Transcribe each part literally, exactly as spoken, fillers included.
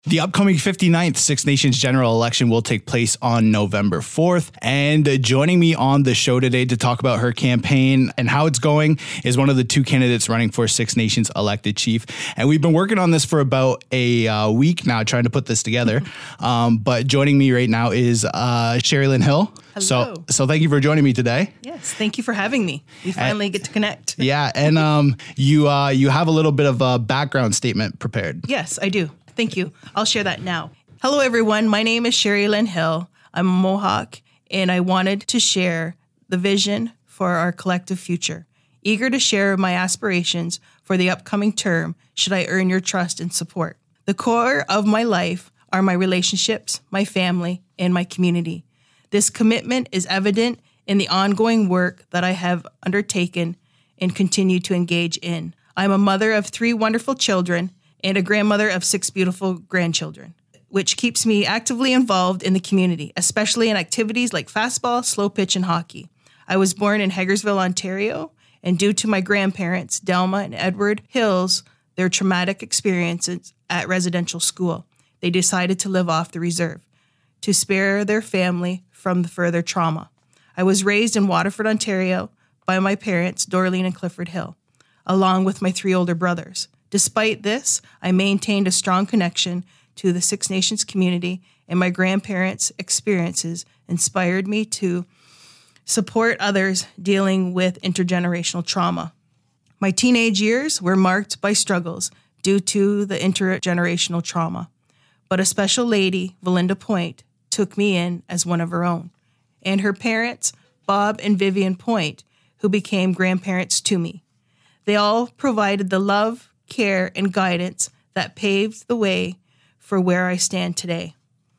The upcoming fifty-ninth Six Nations general election will take place on November fourth. And uh, joining me on the show today to talk about her campaign and how it's going is one of the two candidates running for Six Nations elected chief. And we've been working on this for about a uh, week now, trying to put this together. um, but joining me right now is uh, Sherrilyn Hill. Hello. So, so thank you for joining me today. Yes, thank you for having me. We finally and, get to connect. Yeah, and um, you uh, you have a little bit of a background statement prepared. Yes, I do. Thank you. I'll share that now. Hello, everyone. My name is Sherrilyn Hill. I'm a Mohawk, and I wanted to share the vision for our collective future. Eager to share my aspirations for the upcoming term, should I earn your trust and support. The core of my life are my relationships, my family, and my community. This commitment is evident in the ongoing work that I have undertaken and continue to engage in. I'm a mother of three wonderful children and a grandmother of six beautiful grandchildren, which keeps me actively involved in the community, especially in activities like fastball, slow pitch, and hockey. I was born in Hagersville, Ontario, and due to my grandparents, Delma and Edward Hills, their traumatic experiences at residential school, they decided to live off the reserve to spare their family from the further trauma. I was raised in Waterford, Ontario by my parents, Dorleen and Clifford Hill, along with my three older brothers. Despite this, I maintained a strong connection to the Six Nations community, and my grandparents' experiences inspired me to support others dealing with intergenerational trauma. My teenage years were marked by struggles due to the intergenerational trauma, but a special lady, Valinda Point, took me in as one of her own, and her parents, Bob and Vivian Point, who became grandparents to me. They all provided the love, care, and guidance that paved the way for where I stand today.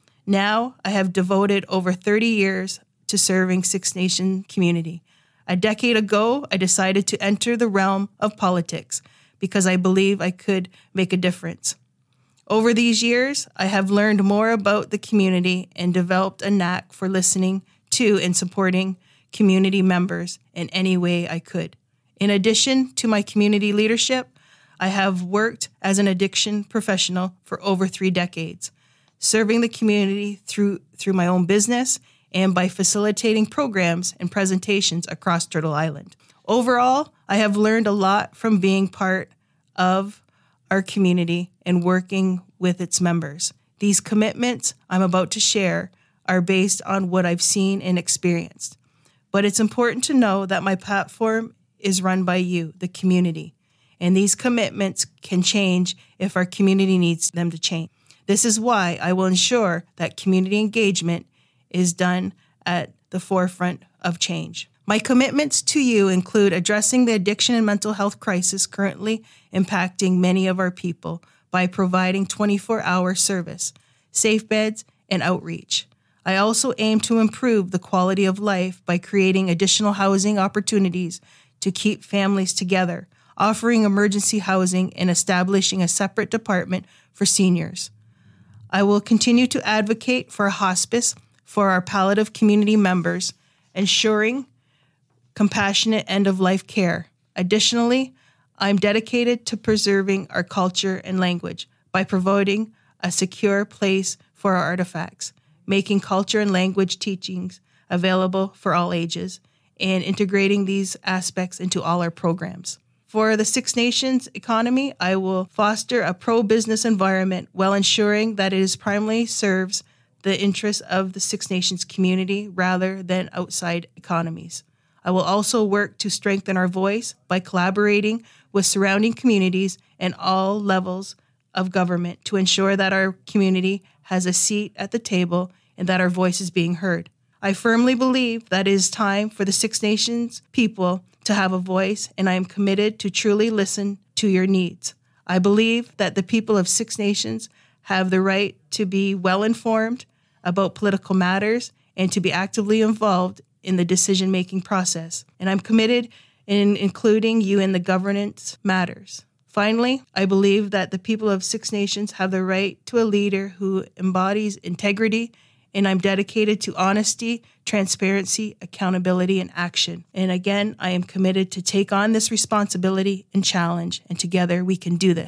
Now, I have devoted over thirty years to serving Six Nation community. A decade ago, I decided to enter the realm of politics because I believe I could make a difference. Over these years, I have learned more about the community and developed a knack for listening to and supporting community members in any way I could. In addition to my community leadership, I have worked as an addiction professional for over three decades, serving the community through through my own business and by facilitating programs and presentations across Turtle Island. Overall, I have learned a lot from being part of our community and working with its members. These commitments I'm about to share are based on what I've seen and experienced. But it's important to know that my platform is run by you, the community. And these commitments can change if our community needs them to change. This is why I will ensure that community engagement is done at the forefront of change. My commitments to you include addressing the addiction and mental health crisis currently impacting many of our people by providing twenty-four hour service, safe beds, and outreach. I also aim to improve the quality of life by creating additional housing opportunities to keep families together, offering emergency housing, and establishing a separate department for seniors. I will continue to advocate for a hospice for our palliative community members, ensuring compassionate end-of-life care. Additionally, I'm dedicated to preserving our culture and language by providing a secure place for our artifacts, making culture and language teachings available for all ages, and integrating these aspects into all our programs. For the Six Nations economy, I will foster a pro-business environment while ensuring that it is primarily serves the interests of the Six Nations community rather than outside economies. I will also work to strengthen our voice by collaborating with surrounding communities and all levels of government to ensure that our community has a seat at the table and that our voice is being heard. I firmly believe that it is time for the Six Nations people to have a voice, and I am committed to truly listen to your needs. I believe that the people of Six Nations have the right to be well-informed about political matters and to be actively involved in the decision-making process, and I'm committed in including you in the governance matters. Finally, I believe that the people of Six Nations have the right to a leader who embodies integrity, and I'm dedicated to honesty, transparency, accountability, and action. And again, I am committed to take on this responsibility and challenge, and together we can do this.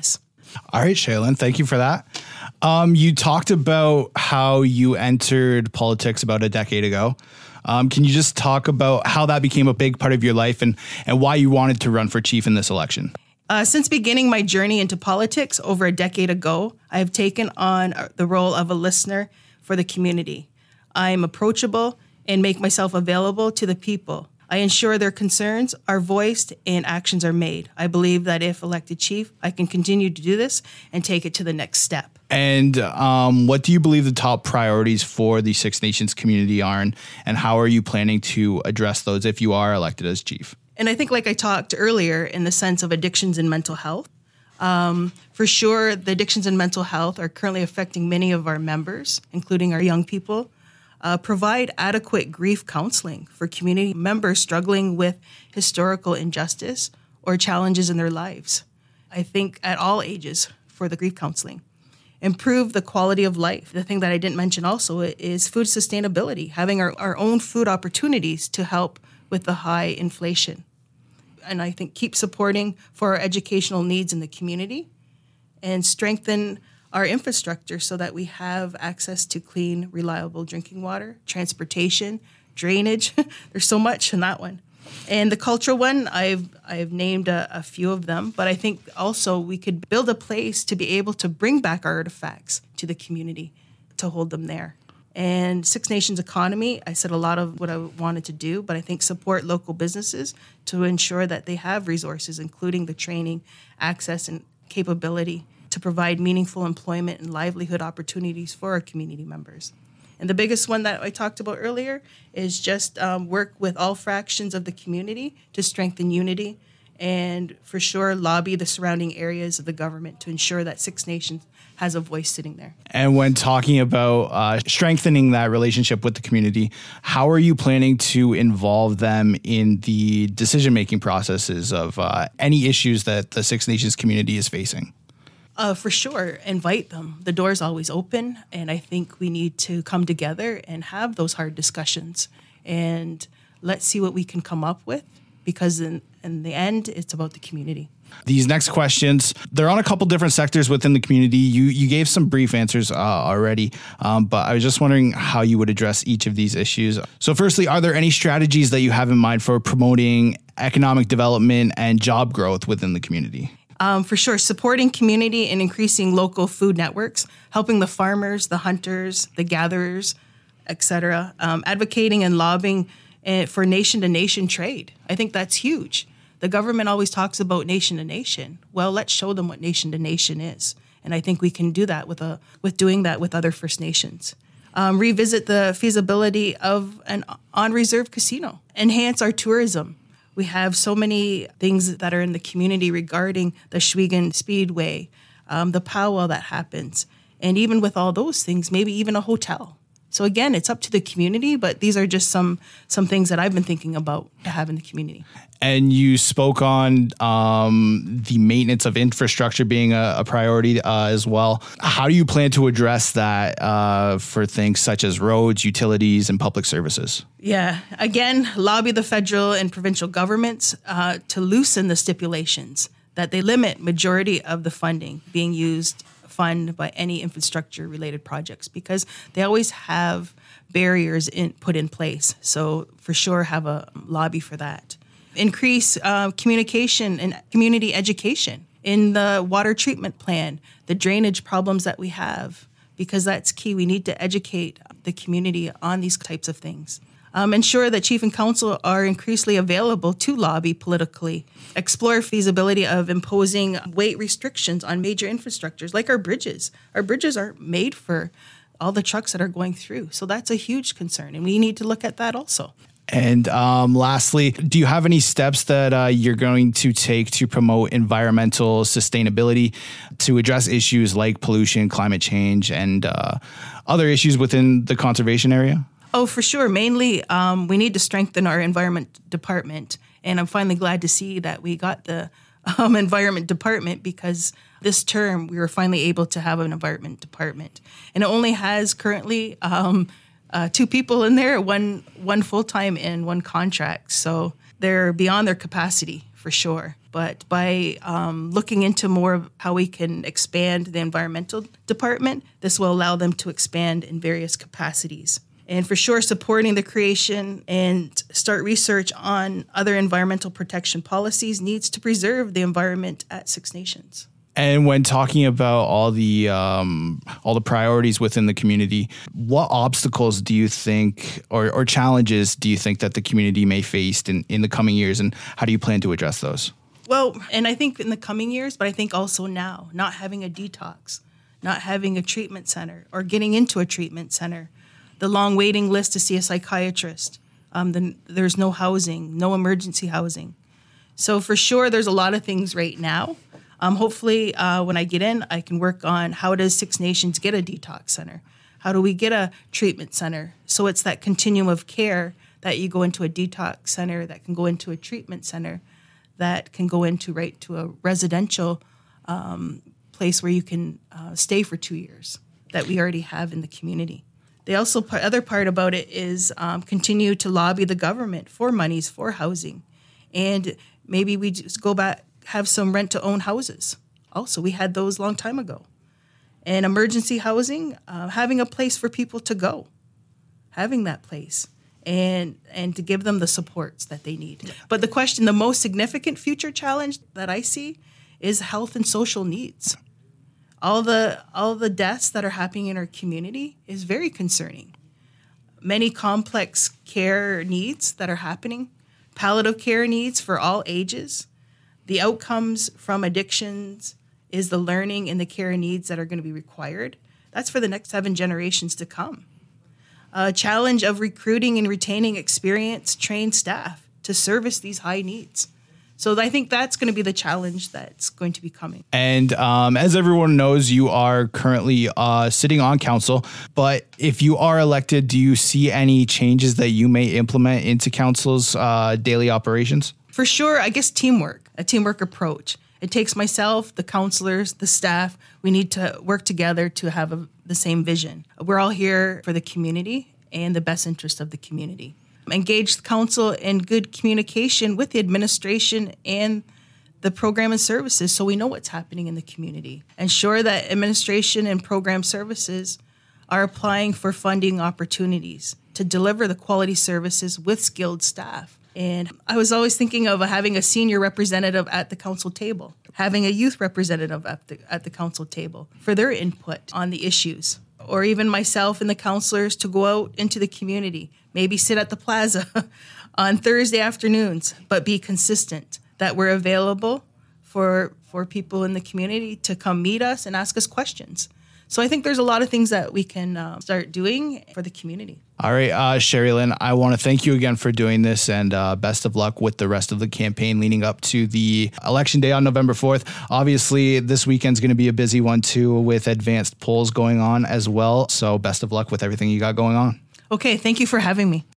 All right, Shaylin, thank you for that. Um, you talked about how you entered politics about a decade ago. Um, can you just talk about how that became a big part of your life and, and why you wanted to run for chief in this election? Uh, since beginning my journey into politics over a decade ago, I have taken on the role of a listener for the community. I am approachable and make myself available to the people. I ensure their concerns are voiced and actions are made. I believe that if elected chief, I can continue to do this and take it to the next step. And um, what do you believe the top priorities for the Six Nations community are, and, and how are you planning to address those if you are elected as chief? And I think, like I talked earlier, in the sense of addictions and mental health, um, for sure, the addictions and mental health are currently affecting many of our members, including our young people. Uh, provide adequate grief counseling for community members struggling with historical injustice or challenges in their lives. I think at all ages for the grief counseling. Improve the quality of life. The thing that I didn't mention also is food sustainability, having our, our own food opportunities to help with the high inflation. And I think keep supporting for our educational needs in the community and strengthen our infrastructure so that we have access to clean, reliable drinking water, transportation, drainage. There's so much in that one. And the cultural one, I've I've named a, a few of them, but I think also we could build a place to be able to bring back our artifacts to the community, to hold them there. And Six Nations economy, I said a lot of what I wanted to do, but I think support local businesses to ensure that they have resources, including the training, access, and capability to provide meaningful employment and livelihood opportunities for our community members. And the biggest one that I talked about earlier is just um, work with all fractions of the community to strengthen unity and for sure lobby the surrounding areas of the government to ensure that Six Nations has a voice sitting there. And when talking about uh, strengthening that relationship with the community, how are you planning to involve them in the decision-making processes of uh, any issues that the Six Nations community is facing? Uh, for sure, invite them. The door's always open, and I think we need to come together and have those hard discussions. And let's see what we can come up with, because in, in the end, it's about the community. These next questions, they're on a couple different sectors within the community. You you gave some brief answers uh, already, um, but I was just wondering how you would address each of these issues. So firstly, are there any strategies that you have in mind for promoting economic development and job growth within the community? Um, for sure, supporting community and increasing local food networks, helping the farmers, the hunters, the gatherers, et cetera, um, advocating and lobbying uh, for nation-to-nation trade. I think that's huge. The government always talks about nation-to-nation. Well, let's show them what nation-to-nation is. And I think we can do that with a with doing that with other First Nations. Um, revisit the feasibility of an on-reserve casino. Enhance our tourism. We have so many things that are in the community regarding the Shwegan Speedway, um, the powwow that happens. And even with all those things, maybe even a hotel. So again, it's up to the community, but these are just some some things that I've been thinking about to have in the community. And you spoke on um, the maintenance of infrastructure being a, a priority uh, as well. How do you plan to address that uh, for things such as roads, utilities, and public services? Yeah, again, lobby the federal and provincial governments uh, to loosen the stipulations, that they limit majority of the funding being used fund by any infrastructure related projects, because they always have barriers in, put in place. So for sure have a lobby for that. Increase uh, communication and community education in the water treatment plan, the drainage problems that we have, because that's key. We need to educate the community on these types of things. Um, ensure that chief and council are increasingly available to lobby politically. Explore feasibility of imposing weight restrictions on major infrastructures, like our bridges. Our bridges aren't made for all the trucks that are going through. So that's a huge concern, and we need to look at that also. And um, lastly, do you have any steps that uh, you're going to take to promote environmental sustainability, to address issues like pollution, climate change, and uh, other issues within the conservation area? Oh, for sure. Mainly, um, we need to strengthen our environment department. And I'm finally glad to see that we got the um, environment department, because this term we were finally able to have an environment department. And it only has currently um, uh, two people in there, one one full-time and one contract. So they're beyond their capacity for sure. But by um, looking into more of how we can expand the environmental department, this will allow them to expand in various capacities. And for sure, supporting the creation and start research on other environmental protection policies needs to preserve the environment at Six Nations. And when talking about all the um, all the priorities within the community, what obstacles do you think or, or challenges do you think that the community may face in, in the coming years, and how do you plan to address those? Well, and I think in the coming years, but I think also now, not having a detox, not having a treatment center or getting into a treatment center, the long waiting list to see a psychiatrist, um, then there's no housing, no emergency housing. So for sure, there's a lot of things right now. Um, hopefully, uh, when I get in, I can work on how does Six Nations get a detox center? How do we get a treatment center? So it's that continuum of care that you go into a detox center, that can go into a treatment center, that can go into right to a residential um, place where you can uh, stay for two years that we already have in the community. The also part, other part about it is um, continue to lobby the government for monies for housing, and maybe we just go back, have some rent-to-own houses. Also, we had those a long time ago. And emergency housing, uh, having a place for people to go, having that place, and and to give them the supports that they need. But the question, the most significant future challenge that I see is health and social needs. All the all the deaths that are happening in our community is very concerning. Many complex care needs that are happening, palliative care needs for all ages. The outcomes from addictions is the learning and the care needs that are going to be required. That's for the next seven generations to come. A challenge of recruiting and retaining experienced, trained staff to service these high needs. So I think that's going to be the challenge that's going to be coming. And um, as everyone knows, you are currently uh, sitting on council. But if you are elected, do you see any changes that you may implement into council's uh, daily operations? For sure, I guess teamwork, a teamwork approach. It takes myself, the councilors, the staff. We need to work together to have a, the same vision. We're all here for the community and the best interest of the community. Engage the council in good communication with the administration and the program and services so we know what's happening in the community. Ensure that administration and program services are applying for funding opportunities to deliver the quality services with skilled staff. And I was always thinking of having a senior representative at the council table, having a youth representative at the, at the council table for their input on the issues, or even myself and the councilors to go out into the community, maybe sit at the plaza on Thursday afternoons, but be consistent, that we're available for, for people in the community to come meet us and ask us questions. So I think there's a lot of things that we can uh, start doing for the community. All right, uh, Sherry-Lynn, I want to thank you again for doing this, and uh, best of luck with the rest of the campaign leading up to the election day on November fourth. Obviously, this weekend's going to be a busy one too, with advanced polls going on as well. So best of luck with everything you got going on. Okay, thank you for having me.